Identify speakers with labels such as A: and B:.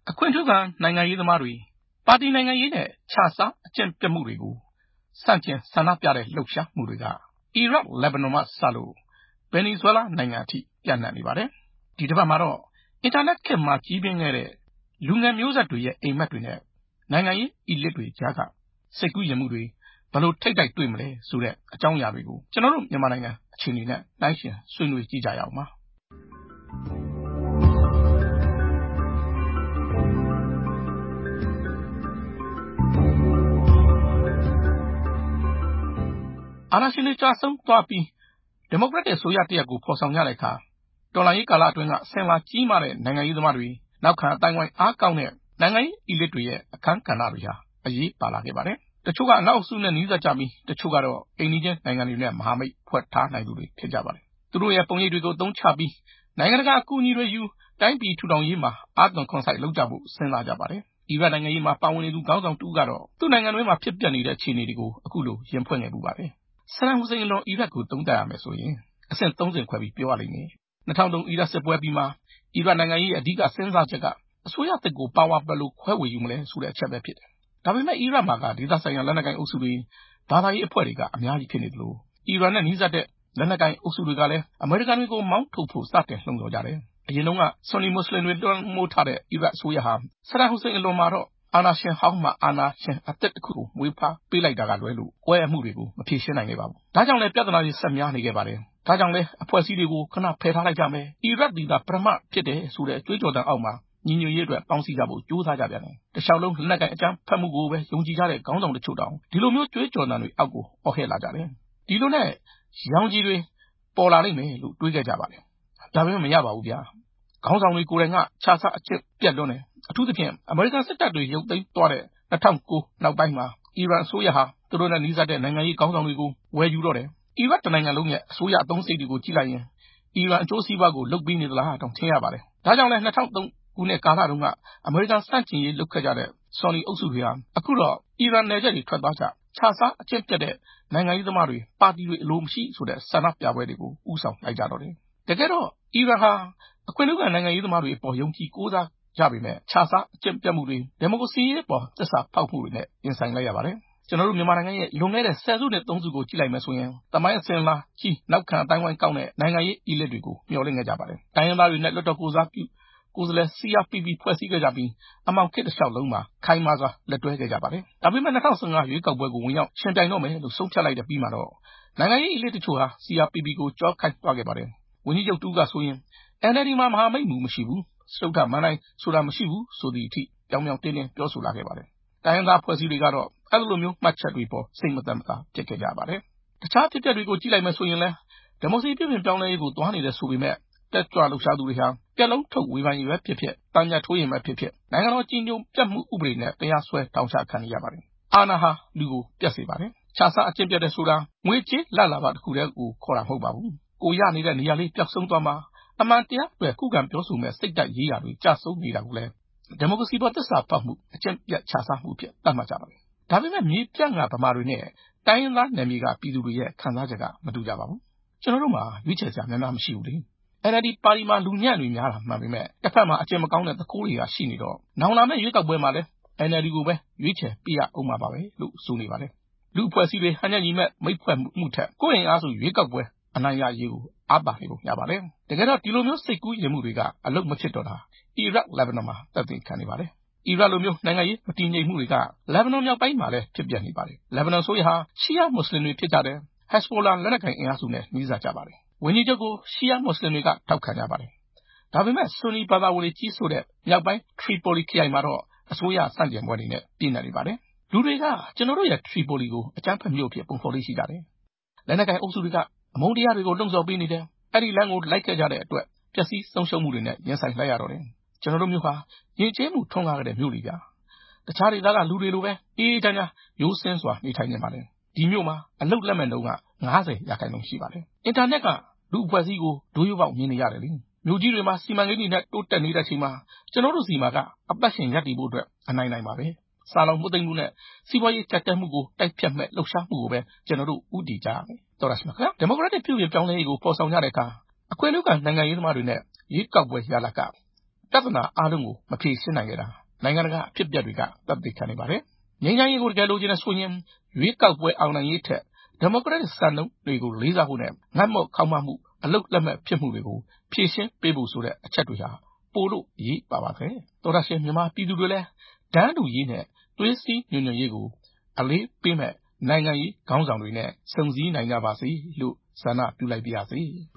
A: အခွင့်ထူးခံနိုင်ငံရေးသမားတွေပါတီနိုင်ငံရေးနဲ့ခြားစားအကျင့်ပြတ်မှုတွေကိုစန့်ကျင်ဆန္ဒပြတဲ့လှုပ်ရှားမှုတွေကအီရတ်လက်ဘနွန်မှစလို့ဗင်နီဇွဲလားနိုင်ငံအထိပြန့်နှံ့နေပါတယ်ဒီတစ်ပတ်မှာတော့အင်တာနက်ခေတ်မှာကြီးပြင်းခဲ့တဲ့လူငယ်မျိုးဆက်တွေရဲ့အိမ်မက်တွေနဲ့နိုင်ငံရေးအီလစ်တွေကြားကစိတ်ကူးယဉ်မှုတွေဘယ်လိုထိတ်တိုက်တွေ့မလဲဆိုတဲ့အကြောင်းအရာတွေကိုကျွန်တော်တို့မြန်မာနိုင်ငံအခြေအနေနဲ့နှိုင်းယှဉ်ဆွေးနွေးကြည့်ကြရအောင်ပါအာဏာရှင်တွေကြာဆုံးသွားပြီးဒီမိုကရက်တစ်ဆိုရတရက်ကိုဖော်ဆောင်ကြတဲ့အခါတော်လှန်ရေးကာလအတွင်းကဆင်လာကြီးမားတဲ့နိုင်ငံရေးသမားတွေနောက်ခံအတိုင်းဝိုင်းအားကောင်းတဲ့နိုင်ငံရေးအီလစ်တွေရဲ့အခန်းကဏ္ဍတွေဟာအရေးပါလာခဲ့ပါတယ်တချို့ကအနောက်အစုနဲ့နှီးစပ်ကြပြီးတချို့ကတော့အိမ်နီးချင်းနိုင်ငံတွေနဲ့မဟာမိတ်ဖွဲ့ထားနိုင်သူတွေဖြစ်ကြပါတယ်သူတို့ရဲ့ပုံရိပ်တွေကိုအသုံးချပြီးနိုင်ငံတကာအကူအညီတွေယူတိုင်းပြည်ထူထောင်ရေးမှာအားသွန်ခွန်စိုက်လုပ်ကြဖို့စဉ်းစားကြပါတယ်အီရတ်နိုင်ငံရေးမှာပါဝင်နေသူခေါင်းဆောင်တူကတော့သူ့နိုင်ငံတွင်းမှာဖြစ်ပျက်နေတဲ့အခြေအနေတွေကိုအခုလိုရင်ဖွင့်ခဲ့ပူပါတယ်ဆဒမ်ဟူစိန်အလွန်အီရတ်ကိုသုံးသပ်ရမယ်ဆိုရင်အဆင့်3ဆင့်ခွဲပြီးပြောရလိမ့်မယ်2003အီရတ်စစ်ပွဲပြီးမှအီရတ်နိုင်ငံရေးအဓိကစဉ်းစားချက်ကအစိုးရသစ်ကိုပါဝါဘယ်လိုခွဲဝေယူမလဲဆိုတဲ့အချက်ပဲဖြစ်တယ်ဒါပေမဲ့အီရတ်မှာကဒေသဆိုင်ရာလက်နက်ကိုင်အုပ်စုတွေဘာသာရေးအဖွဲ့တွေကအများကြီးဖြစ်နေသလိုအီရန်နဲ့နှီးစပ်တဲ့လက်နက်ကိုင်အုပ်စုတွေကလည်းအမေရိကန်တွေကိုမောင်းထုတ်ဖို့စတင်လှုံ့ဆော်ကြတယ်အရင်တုန်းကဆွန်နီမွတ်စလင်တွေတွန်းမိုးထားတဲ့အီရတ်အစိုးရဟာဆဒမ်ဟူစိန်အလွန်မှာတော့အာဏာရှင်ဟောင်းမှအာဏာရှင်အသစ်တစ်ခုကိုမွေးဖွားပေးလိုက်တာကလွဲလို့ကွဲအမှုတွေကိုမဖြေရှင်းနိုင်ခဲ့ပါဘူးဒါကြောင့်လည်းပြဿနာတွေဆက်များနေခဲ့ပါတယ်ဒါကြောင့်လည်းအဖွဲ့အစည်းတွေကိုခဏဖယ်ထားလိုက်ကြမယ်အီရတ်ပြည်သားပထမဖြစ်တယ်ဆိုတဲ့အကြွေးကြော်တန်အောက်မှာညီညွတ်ရေးအတွက်ပေါင်းစည်းကြဖို့ကြိုးစားကြပြန်တယ်တခြားလုံးလက်နက်ကိုင်အကြမ်းဖက်မှုကိုပဲယုံကြည်ကြတဲ့ခေါင်းဆောင်တချို့တောင်ဒီလိုမျိုးကြွေးကြော်တန်တွေအောက်ကိုအော်ဟစ်လာကြတယ်ဒီလိုနဲ့ရောင်ကြီးတွေပေါ်လာလိမ့်မယ်လို့တွေးခဲ့ကြပါတယ်ဒါပေမဲ့မရပါဘူးဗျာခေါင်းဆောင်တွေကိုယ်တိုင်ကခြားစားအကျင့်ပြတ်လွန်းတယ်အထူးသဖြင့်အမေရိကန်စစ်တပ်တွေရုပ်သိမ်းသွားတဲ့2009နောက်ပိုင်းမှာအီရန်အစိုးရဟာသူတို့နဲ့နှီးစပ်တဲ့နိုင်ငံရေးခေါင်းဆောင်တွေကိုဝယ်ယူတော့တယ်အီရတ်တနိုင်ငံလုံးရဲ့အစိုးရအသုံးစရိတ်တွေကိုကြည့်လိုက်ရင်အီရန်အကျိုးစီးပွားကိုလုပ်ပြီးနေသလားတောင်ထင်ရပါတယ်ဒါကြောင့်လည်း2003ခုနှစ်ကာလတုန်းကအမေရိကန်စန့်ကျင်ရေးလုပ်ခဲ့ကြတဲ့ဆွန်နီအုပ်စုတွေဟာအခုတော့အီရန်နယ်ချက်တွေထွက်သွားကြခြားစားအကျင့်ပြတ်တဲ့နိုင်ငံရေးသမားတွေပါတီတွေအလိုမရှိဆိုတဲ့ဆန္ဒပြပွဲတွေကိုဥဆောင်လိုက်ကြတော့တယ်တကယ်တော့အီရန်ဟာအခွင့်အရေးနိုင်ငံရေးသမားတွေအပေါ်ယုံကြည်ကိုးစားကြပေမဲ့ခြားစားအကျင့်ပြတ်မှုတွေဒီမိုကရေစီရေးပေါ်သစ္စာဖောက်မှုတွေနဲ့ရင်ဆိုင်လိုက်ရပါတယ်ကျွန်တော်တို့မြန်မာနိုင်ငံရဲ့လွန်ခဲ့တဲ့10စုနဲ့3စုကိုကြည့်လိုက်မယ်ဆိုရင်တမိုင်းအစဉ်လာကြီးနောက်ခံအတိုင်းဝိုင်းကောင်းတဲ့နိုင်ငံရေးအီလစ်တွေကိုမျှော်လင့်ခဲ့ကြပါတယ်တိုင်းရင်းသားတွေနဲ့လွတ်တော်ကိုစားပြုကိုယ်စားလှယ် CRPP ဖွဲ့စည်းခဲ့ကြပြီးအမောင်ခေတ်တစ်လျှောက်လုံးမှာခိုင်မာစွာလက်တွဲခဲ့ကြပါတယ်ဒါပေမဲ့2015ရွေးကောက်ပွဲကိုဝင်ရောက်ရှင်ပြိုင်တော့မယ်လို့ဆုံးဖြတ်လိုက်တဲ့ပြီးမှတော့နိုင်ငံရေးအီလစ်တချို့ဟာ CRPP ကိုကြောခိုင်းသွားခဲ့ပါတယ်ဝန်ကြီးချုပ်တူကဆိုရင် NLD မှာမဟာမိတ်မှုမရှိဘူးစတုတ္ထမန္တိုင်ဆိုတာမရှိဘူးဆိုသည့်အထိပြောင်ပြောင်တင်းတင်းပြောဆိုလာခဲ့ပါတယ်တိုင်းရင်းသားဖွဲ့စည်းတွေကတော့အဲ့လိုမျိုးမှတ်ချက်တွေပေါ်စိတ်မတန်မသာဖြစ်ခဲ့ကြပါတယ်တခြားဖြစ်ပျက်တွေကိုကြည့်လိုက်မယ်ဆိုရင်လည်းဒီမိုကရေစီပြည်ပြောင်းလဲရေးကိုတွားနေတဲ့ဆိုပေမဲ့တက်ကြွလှုပ်ရှားသူတွေဟာပြက်လုံးထုတ်ဝေဖန်ရေးပဲဖြစ်ဖြစ်တန်မြတ်ထိုးရင်ပဲဖြစ်ဖြစ်နိုင်ငံတော်ကြီးညိုပြတ်မှုဥပဒေနဲ့တရားစွဲတောင်းချခံရပါတယ်အာဏာဟာလူကိုပြတ်စေပါတယ်ခြားစားအကျင့်ပြတ်တဲ့ဆိုတာငွေကြေးလတ်လာပါတခုတည်းကိုခေါ်တာမဟုတ်ပါဘူးကိုရနေတဲ့နေရာလေးပျောက်ဆုံးသွားမှာအမှန်တရားပဲခုခံပြောဆိုမဲ့စိတ်ဓာတ်ရေးရာတွေကြဆုံးနေတာကိုလည်းဒီမိုကရေစီပေါ်သစ္စာဖောက်မှုအကျင့်ပြတ်ခြားစားမှုဖြစ်သတ်မှတ်ကြပါတယ်ဒါပေမဲ့မြေပြန့်ကဗမာတွေနဲ့တိုင်းရင်းသားနယ်မြေကပြည်သူတွေရဲ့ခံစားချက်ကမတူကြပါဘူးကျွန်တော်တို့မှာရွေးချယ်စရာများများမရှိဘူးလေNLD ပါတီမှာလူညံ့တွေများတာမှန်ပေမဲ့တစ်ဖက်မှာအကျင့်မကောင်းတဲ့သခိုးတွေကရှိနေတော့နောင်လာမယ့်ရွေးကောက်ပွဲမှာလည်း NLD ကိုပဲရွေးချယ်ပြရအောင်မှာပါပဲလို့ဆိုနေပါတယ်လူအဖွဲ့အစည်းတွေဟန်ညံ့ညီမဲ့မိတ်ဖွဲ့မှုထက်ကိုယ့်ရင်အားဆိုရွေးကောက်ပွဲအနိုင်ရရေးကိုအားပါနေပုံရပါတယ်တကယ်တော့ဒီလိုမျိုးစိတ်ကူးယဉ်မှုတွေကအလုပ်မဖြစ်တော့တာအီရတ်လက်ဘနွန်မှာသက်သေခံနေပါတယ်အီရတ်လိုမျိုးနိုင်ငံရေးမတည်ငြိမ်မှုတွေကလက်ဘနွန်မြောက်ပိုင်းမှာလည်းဖြစ်ပျက်နေပါတယ်လက်ဘနွန်ဆိုရဟာရှီယာမွတ်စလင်တွေဖြစ်ကြတဲ့ဟက်ဇ်ဘိုလာလက်နက်ကိုင်အင်အားစုနဲ့နှီးစပ်ကြပါတယ်ဝန်ကြီးချုပ်ကိုရှီယာမွတ်စလင်တွေကထောက်ခံကြပါတယ်ဒါပေမဲ့ဆွန်နီဘာသာဝင်တွေကြီးဆိုတဲ့မြောက်ပိုင်းထရီပိုလီခရိုင်မှာတော့အစိုးရစန့်ကျင်ပွဲတွေနဲ့ပြည့်နေပါတယ်လူတွေကကျွန်တော်တို့ရဲ့ထရီပိုလီကိုအကြမ်းဖက်မြို့ဖြစ်ပုံဖော်လေးရှိကြတယ်လက်နက်ကိုင်အုပ်စုတွေကအမုန်းတရားတွေကိုလှုံ့ဆော်ပေးနေတယ်အဲ့ဒီလမ်းကိုလိုက်ခဲ့ကြတဲ့အတွက်ပျက်စီးဆုံးရှုံးမှုတွေနဲ့ရင်ဆိုင်လိုက်ရတော့တယ်ကျွန်တော်တို့မျိုးဟာယဉ်ကျေးမှုထွန်းကားတဲ့မြို့တွေပြတခြားဒေသကလူတွေလိုပဲအေးအေးချမ်းချမ်းရိုးစင်းစွာနေထိုင်နေပါတယ်ဒီမြို့မှာအလုတ်လက်မဲ့နှုန်းက90%ရှိပါတယ်အင်တာနက်ကလူအဖွဲ့အစည်းကိုဒိုးရိုးပေါက်မြင်နေရတယ်လေမြို့ကြီးတွေမှာစီမံကိန်းတွေနဲ့တိုးတက်နေတဲ့အချိန်မှာကျွန်တော်တို့စီမှာကအသက်ရှင်ရပ်တည်ဖို့အတွက်အနိုင်ပါပဲစာလုံးမှုသိမ့်မှုနဲ့စီးပွားရေးကြက်တက်မှုကိုတိုက်ဖြတ်မဲ့လှုပ်ရှားမှုကိုပဲကျွန်တော်တို့ဥတည်ကြရမယ်တော်ရရှိမှာခင်ဗျဒီမိုကရက်တစ်ပြုပြင်ပြောင်းလဲရေးကိုပေါ်ဆောင်ကြတဲ့အခါအခွင့်အရေးကနိုင်ငံရေးသမားတွေနဲ့ရွေးကောက်ပွဲရလဒ်ကပြဿနာအားလုံးကိုမဖြေရှင်းနိုင်ခဲ့တာနိုင်ငံတကာအဖြစ်အပျက်တွေကသက်သေခံနေပါတယ်ငြိမ်းချမ်းရေးကိုတကယ်လိုချင်တဲ့ဆိုရင်ရွေးကောက်ပွဲအောင်နိုင်ရေးထက်ဒီမိုကရက်တစ်စံနှုန်းတွေကိုလေးစားဖို့နဲ့ငတ်မော့ခေါင်းမမှုအလုတ်လက်မဲ့ဖြစ်မှုတွေကိုဖြေရှင်းပေးဖို့ဆိုတဲ့အချက်တွေဟာပိုလို့အရေးပါပါတယ်တော်ရရှင်မြန်မာပြည်သူတွေလည်းတန်းတူရေးနဲ့သွေးစည်းညွညွတ်ရေးကိုအလေးပေးမဲ့နိုင်ငံရေးခေါင်းဆောင်တွေနဲ့စုံစည်းနိုင်ကြပါစေလို့ဆန္ဒပြုလိုက်ပါရစေ